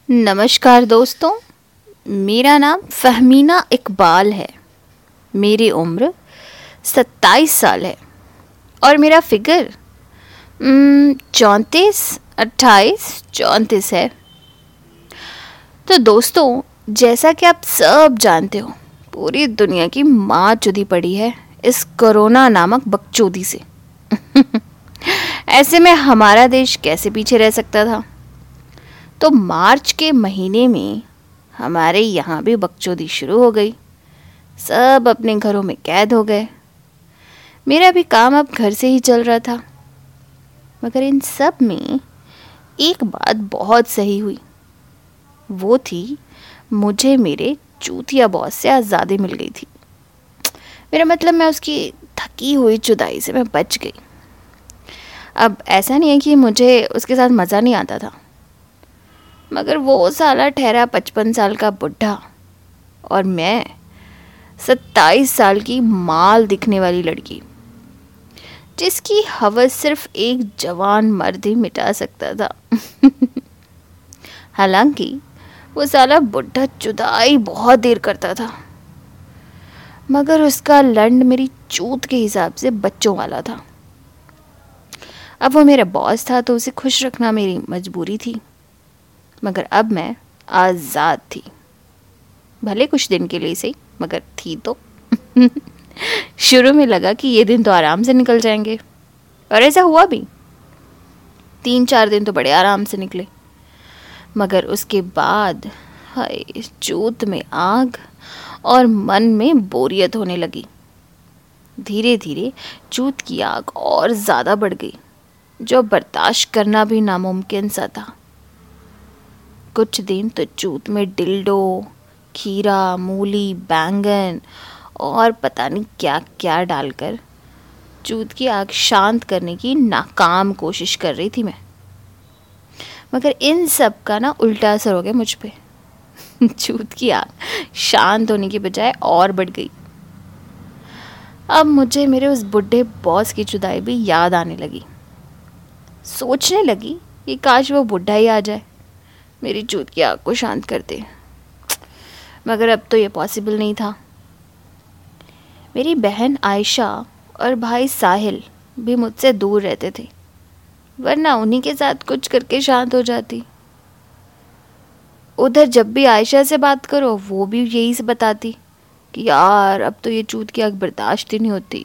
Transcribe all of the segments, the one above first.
नमस्कार दोस्तों, मेरा नाम फ़हमीना इकबाल है। मेरी उम्र 27 साल है और मेरा फिगर 34, 28, 34 है। तो दोस्तों, जैसा कि आप सब जानते हो, पूरी दुनिया की माँ चुदी पड़ी है इस कोरोना नामक बकचोदी से। ऐसे में हमारा देश कैसे पीछे रह सकता था। तो मार्च के महीने में हमारे यहाँ भी बकचोदी शुरू हो गई। सब अपने घरों में कैद हो गए। मेरा भी काम अब घर से ही चल रहा था। मगर इन सब में एक बात बहुत सही हुई। वो थी, मुझे मेरे चूतिया बॉस से आज़ादी मिल गई थी। मेरा मतलब, मैं उसकी थकी हुई जुदाई से मैं बच गई। अब ऐसा नहीं है कि मुझे उसके साथ मज़ा नहीं आता था, मगर वो साला ठहरा 55 साल का बुढ़ा और मैं 27 साल की माल दिखने वाली लड़की, जिसकी हवस सिर्फ एक जवान मर्द ही मिटा सकता था। हालांकि वो साला बुढ़ा जुदाई बहुत देर करता था, मगर उसका लंड मेरी चूत के हिसाब से बच्चों वाला था। अब वो मेरा बॉस था तो उसे खुश रखना मेरी मजबूरी थी। मगर अब मैं आज़ाद थी, भले कुछ दिन के लिए सही, मगर थी तो। शुरू में लगा कि ये दिन तो आराम से निकल जाएंगे, और ऐसा हुआ भी। 3-4 दिन तो बड़े आराम से निकले, मगर उसके बाद हाय, चूत में आग और मन में बोरियत होने लगी। धीरे धीरे चूत की आग और ज़्यादा बढ़ गई, जो बर्दाश्त करना भी नामुमकिन सा था। कुछ दिन तो चूत में डिल्डो, खीरा, मूली, बैंगन और पता नहीं क्या क्या डालकर चूत की आग शांत करने की नाकाम कोशिश कर रही थी मैं। मगर इन सब का ना उल्टा असर हो गया मुझ पे। चूत की आग शांत होने की बजाय और बढ़ गई। अब मुझे मेरे उस बुढ़े बॉस की जुदाई भी याद आने लगी। सोचने लगी कि काश वो बुढ़ा ही आ जाए, मेरी चूत की आग को शांत कर दे। मगर अब तो ये पॉसिबल नहीं था। मेरी बहन आयशा और भाई साहिल भी मुझसे दूर रहते थे, वरना उन्हीं के साथ कुछ करके शांत हो जाती। उधर जब भी आयशा से बात करो, वो भी यही से बताती कि यार अब तो ये चूत की आग बर्दाश्त ही नहीं होती।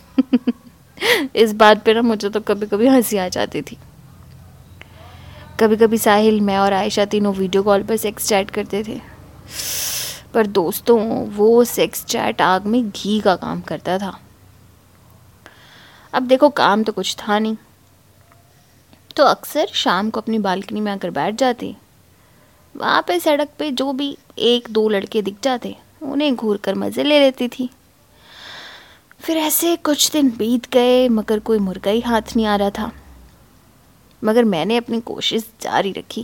इस बात पे ना मुझे तो कभी कभी हंसी आ जाती थी। कभी कभी साहिल, मैं और आयशा तीनों वीडियो कॉल पर सेक्स चैट करते थे। पर दोस्तों, वो सेक्स चैट आग में घी का काम करता था। अब देखो, काम तो कुछ था नहीं, तो अक्सर शाम को अपनी बालकनी में आकर बैठ जाती। वहाँ पे सड़क पे जो भी 1-2 लड़के दिख जाते, उन्हें घूर कर मज़े ले लेती थी। फिर ऐसे कुछ दिन बीत गए, मगर कोई मुर्गा ही हाथ नहीं आ रहा था। मगर मैंने अपनी कोशिश जारी रखी।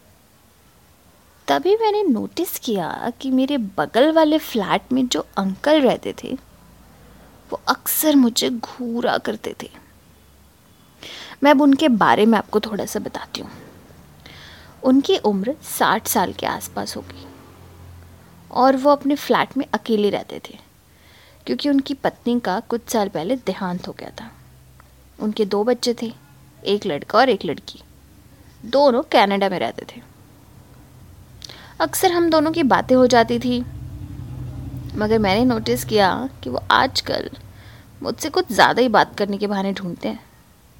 तभी मैंने नोटिस किया कि मेरे बगल वाले फ्लैट में जो अंकल रहते थे, वो अक्सर मुझे घूरा करते थे। मैं अब उनके बारे में आपको थोड़ा सा बताती हूँ। उनकी उम्र 60 साल के आसपास होगी और वो अपने फ्लैट में अकेले रहते थे, क्योंकि उनकी पत्नी का कुछ साल पहले देहांत हो गया था। उनके 2 बच्चे थे, एक लड़का और एक लड़की। दोनों कनाडा में रहते थे। अक्सर हम दोनों की बातें हो जाती थी, मगर मैंने नोटिस किया कि वो आजकल मुझसे कुछ ज़्यादा ही बात करने के बहाने ढूंढते हैं।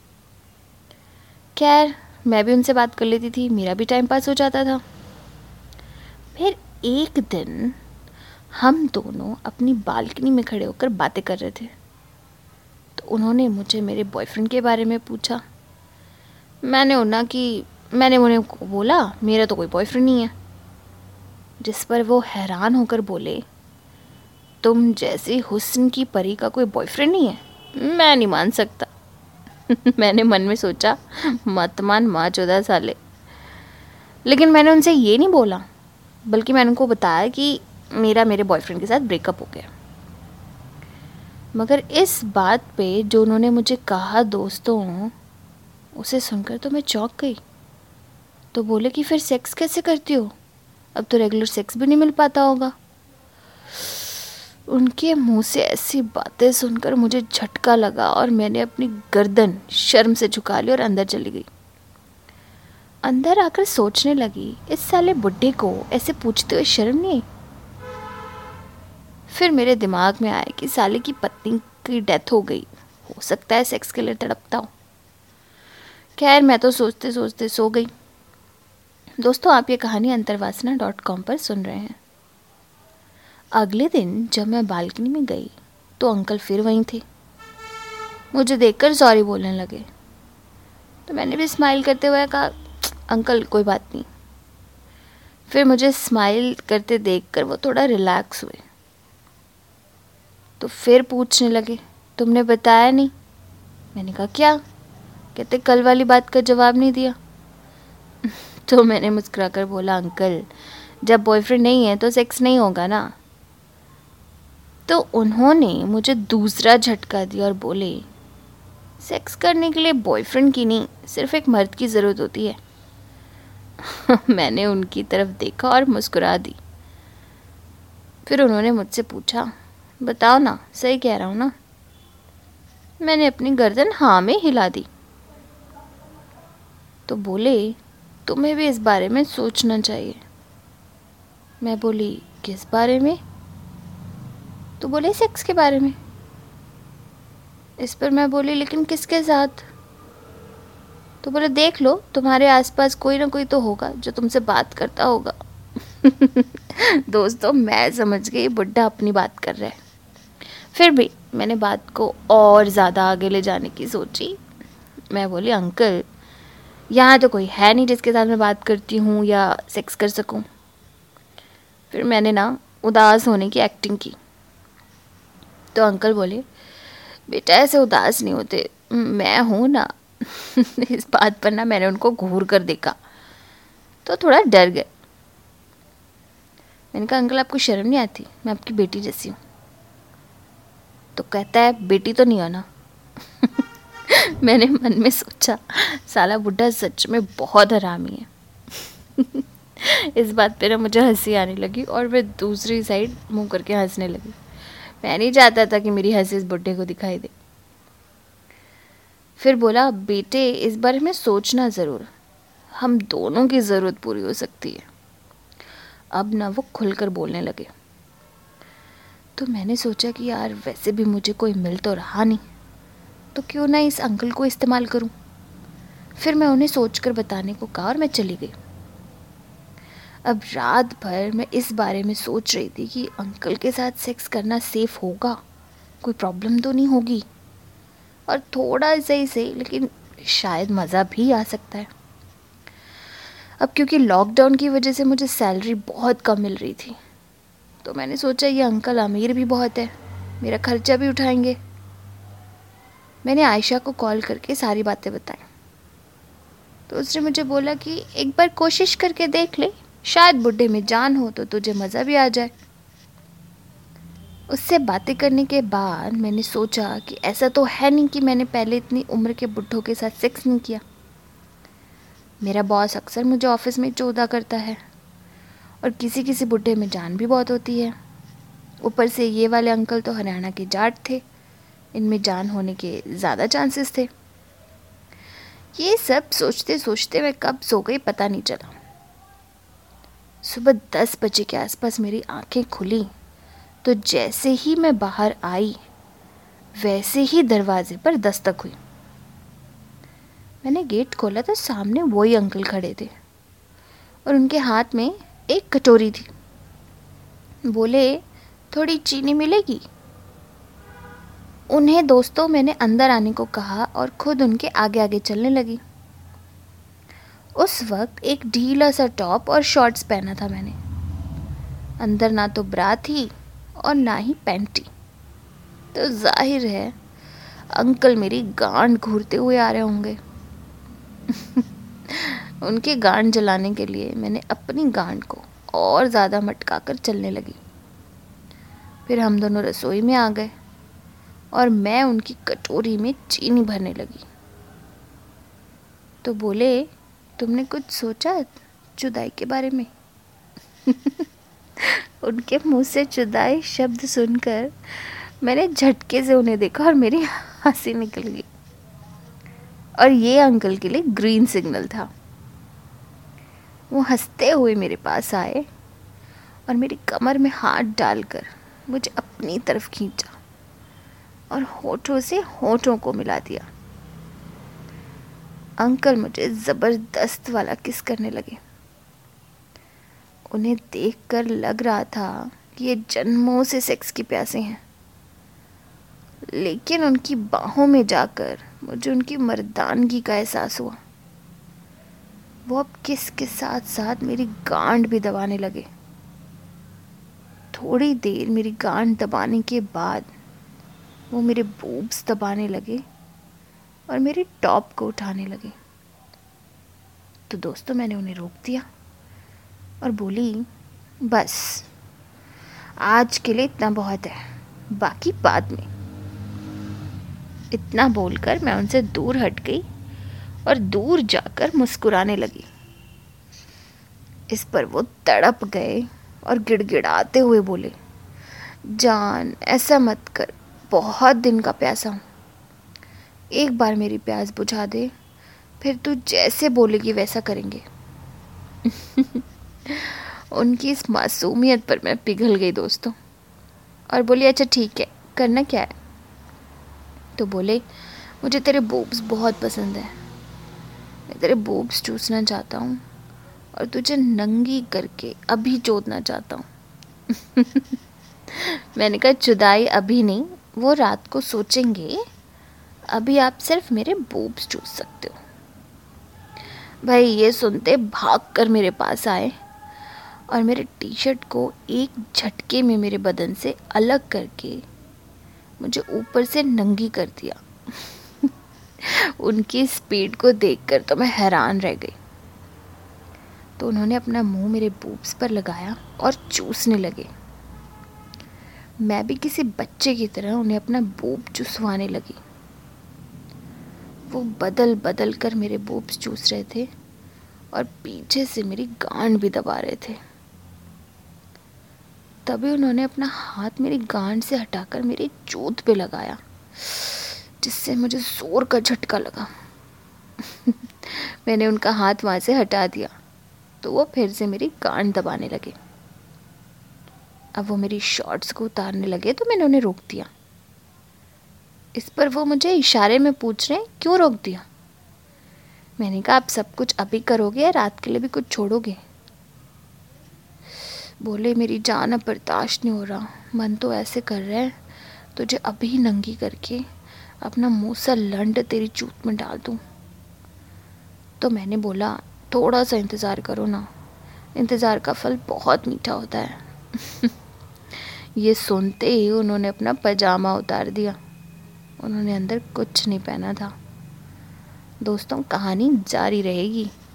खैर, मैं भी उनसे बात कर लेती थी, मेरा भी टाइम पास हो जाता था। फिर एक दिन हम दोनों अपनी बालकनी में खड़े होकर बातें कर रहे थे, तो उन्होंने मुझे मेरे बॉयफ्रेंड के बारे में पूछा। मैंने उन्हें बोला, मेरा तो कोई बॉयफ्रेंड नहीं है। जिस पर वो हैरान होकर बोले, तुम जैसी हुस्न की परी का कोई बॉयफ्रेंड नहीं है? मैं नहीं मान सकता। मैंने मन में सोचा, मत मान माँ चौदह साले। लेकिन मैंने उनसे ये नहीं बोला, बल्कि मैंने उनको बताया कि मेरे बॉयफ्रेंड के साथ ब्रेकअप हो गया। मगर इस बात पे जो उन्होंने मुझे कहा दोस्तों, उसे सुनकर तो मैं चौंक गई। तो बोले कि फिर सेक्स कैसे करती हो, अब तो रेगुलर सेक्स भी नहीं मिल पाता होगा। उनके मुंह से ऐसी बातें सुनकर मुझे झटका लगा और मैंने अपनी गर्दन शर्म से झुका ली और अंदर चली गई। अंदर आकर सोचने लगी, इस साले बुड्ढे को ऐसे पूछते हुए शर्म नहीं आई। फिर मेरे दिमाग में आया कि साले की पत्नी की डेथ हो गई, हो सकता है सेक्स के लिए तड़पता हो। खैर मैं तो सोचते सोचते सो गई। दोस्तों, आप ये कहानी अंतर्वासना.com पर सुन रहे हैं। अगले दिन जब मैं बालकनी में गई तो अंकल फिर वहीं थे। मुझे देखकर सॉरी बोलने लगे, तो मैंने भी स्माइल करते हुए कहा, अंकल कोई बात नहीं। फिर मुझे स्माइल करते देखकर वो थोड़ा रिलैक्स हुए, तो फिर पूछने लगे, तुमने बताया नहीं। मैंने कहा क्या? कहते कल वाली बात का जवाब नहीं दिया। तो मैंने मुस्कुराकर बोला, अंकल जब बॉयफ्रेंड नहीं है तो सेक्स नहीं होगा ना। तो उन्होंने मुझे दूसरा झटका दिया और बोले, सेक्स करने के लिए बॉयफ्रेंड की नहीं, सिर्फ एक मर्द की ज़रूरत होती है। मैंने उनकी तरफ देखा और मुस्कुरा दी। फिर उन्होंने मुझसे पूछा, बताओ ना, सही कह रहा हूँ ना? मैंने अपनी गर्दन हाँ में हिला दी। तो बोले, तुम्हें भी इस बारे में सोचना चाहिए। मैं बोली, किस बारे में? तो बोले, सेक्स के बारे में। इस पर मैं बोली, लेकिन किसके साथ? तो बोले, देख लो, तुम्हारे आसपास कोई ना कोई तो होगा जो तुमसे बात करता होगा। दोस्तों, मैं समझ गई बुड्ढा अपनी बात कर रहा है। फिर भी मैंने बात को और ज़्यादा आगे ले जाने की सोची। मैं बोली, अंकल यहाँ तो कोई है नहीं जिसके साथ मैं बात करती हूँ या सेक्स कर सकूँ। फिर मैंने ना उदास होने की एक्टिंग की। तो अंकल बोले, बेटा ऐसे उदास नहीं होते, मैं हूँ ना। इस बात पर ना मैंने उनको घूर कर देखा तो थोड़ा डर गए। मैंने कहा, अंकल आपको शर्म नहीं आती? मैं आपकी बेटी जैसी हूँ। तो कहता है, बेटी तो नहीं हो ना। मैंने मन में सोचा, साला बुड्ढा सच में बहुत हरामी है। इस बात पे ना मुझे हंसी आने लगी और मैं दूसरी साइड मुंह करके हंसने लगी। मैं नहीं चाहता था कि मेरी हंसी इस बुड्ढे को दिखाई दे। फिर बोला, बेटे इस बारे में सोचना ज़रूर, हम दोनों की ज़रूरत पूरी हो सकती है। अब ना वो खुलकर बोलने लगे। तो मैंने सोचा कि यार वैसे भी मुझे कोई मिल तो रहा नहीं, तो क्यों ना इस अंकल को इस्तेमाल करूं। फिर मैं उन्हें सोचकर बताने को कहा और मैं चली गई। अब रात भर मैं इस बारे में सोच रही थी कि अंकल के साथ सेक्स करना सेफ होगा, कोई प्रॉब्लम तो नहीं होगी, और थोड़ा सही से लेकिन शायद मज़ा भी आ सकता है। अब क्योंकि लॉकडाउन की वजह से मुझे सैलरी बहुत कम मिल रही थी, तो मैंने सोचा ये अंकल अमीर भी बहुत है, मेरा खर्चा भी उठाएंगे। मैंने आयशा को कॉल करके सारी बातें बताई। तो उसने मुझे बोला कि एक बार कोशिश करके देख ले, शायद बुड्ढे में जान हो तो तुझे मज़ा भी आ जाए। उससे बातें करने के बाद मैंने सोचा कि ऐसा तो है नहीं कि मैंने पहले इतनी उम्र के बुड्ढों के साथ सेक्स नहीं किया। मेरा बॉस अक्सर मुझे ऑफिस में चौधा करता है और किसी किसी बुड्ढे में जान भी बहुत होती है। ऊपर से ये वाले अंकल तो हरियाणा के जाट थे, इनमें जान होने के ज़्यादा चांसेस थे। ये सब सोचते सोचते मैं कब सो गई पता नहीं चला। सुबह 10 बजे के आसपास मेरी आंखें खुली तो जैसे ही मैं बाहर आई वैसे ही दरवाजे पर दस्तक हुई। मैंने गेट खोला तो सामने वही अंकल खड़े थे और उनके हाथ में एक कटोरी थी। बोले, थोड़ी चीनी मिलेगी? उन्हें दोस्तों मैंने अंदर आने को कहा और खुद उनके आगे आगे चलने लगी। उस वक्त एक ढीला सा टॉप और शॉर्ट्स पहना था मैंने। अंदर ना तो ब्रा थी और ना ही पैंटी। तो जाहिर है अंकल मेरी गांड घूरते हुए आ रहे होंगे। उनके गांड जलाने के लिए मैंने अपनी गांड को और ज़्यादा मटका कर चलने लगी। फिर हम दोनों रसोई में आ गए और मैं उनकी कटोरी में चीनी भरने लगी। तो बोले, तुमने कुछ सोचा जुदाई के बारे में? उनके मुंह से जुदाई शब्द सुनकर मैंने झटके से उन्हें देखा और मेरी हंसी निकल गई। और ये अंकल के लिए ग्रीन सिग्नल था। वो हंसते हुए मेरे पास आए और मेरी कमर में हाथ डालकर मुझे अपनी तरफ खींचा और होठों से होठों को मिला दिया। अंकल मुझे ज़बरदस्त वाला किस करने लगे। उन्हें देखकर लग रहा था कि ये जन्मों से सेक्स की प्यासे हैं, लेकिन उनकी बाहों में जाकर मुझे उनकी मर्दानगी का एहसास हुआ। वो अब किस के साथ साथ मेरी गांड भी दबाने लगे। थोड़ी देर मेरी गांड दबाने के बाद वो मेरे बूब्स दबाने लगे और मेरे टॉप को उठाने लगे। तो दोस्तों मैंने उन्हें रोक दिया और बोली, बस आज के लिए इतना बहुत है, बाकी बाद में। इतना बोलकर मैं उनसे दूर हट गई और दूर जाकर मुस्कुराने लगी। इस पर वो तड़प गए और गिड़गिड़ाते हुए बोले, जान ऐसा मत कर, बहुत दिन का प्यासा हूँ, एक बार मेरी प्यास बुझा दे, फिर तू जैसे बोलेगी वैसा करेंगे। उनकी इस मासूमियत पर मैं पिघल गई दोस्तों, और बोली, अच्छा ठीक है, करना क्या है? तो बोले, मुझे तेरे बूब्स बहुत पसंद है, मैं तेरे बूब्स चूसना चाहता हूँ और तुझे नंगी करके अभी चोदना चाहता हूँ। मैंने कहा, जुदाई अभी नहीं, वो रात को सोचेंगे, अभी आप सिर्फ मेरे बूब्स चूस सकते हो। भाई ये सुनते भाग कर मेरे पास आए और मेरे टी शर्ट को एक झटके में मेरे बदन से अलग करके मुझे ऊपर से नंगी कर दिया। उनकी स्पीड को देखकर तो मैं हैरान रह गई। तो उन्होंने अपना मुंह मेरे बूब्स पर लगाया और चूसने लगे। मैं भी किसी बच्चे की तरह उन्हें अपना बूब चूसवाने लगी। वो बदल बदल कर मेरे बूब्स चूस रहे थे और पीछे से मेरी गांड भी दबा रहे थे। तभी उन्होंने अपना हाथ मेरी गांड से हटाकर मेरी चोट पे लगाया, जिससे मुझे जोर का झटका लगा। मैंने उनका हाथ वहाँ से हटा दिया तो वो फिर से मेरी गांड दबाने लगे। अब वो मेरी शॉर्ट्स को उतारने लगे तो मैंने उन्हें रोक दिया। इस पर वो मुझे इशारे में पूछ रहे हैं, क्यों रोक दिया? मैंने कहा, आप सब कुछ अभी करोगे या रात के लिए भी कुछ छोड़ोगे? बोले, मेरी जान अब बर्दाश्त नहीं हो रहा, मन तो ऐसे कर रहा है तुझे अभी नंगी करके अपना मुंह सा लंड तेरी चूत में डाल दूं। तो मैंने बोला, थोड़ा सा इंतज़ार करो ना, इंतज़ार का फल बहुत मीठा होता है। ये सुनते ही उन्होंने अपना पजामा उतार दिया। उन्होंने अंदर कुछ नहीं पहना था। दोस्तों, कहानी जारी रहेगी।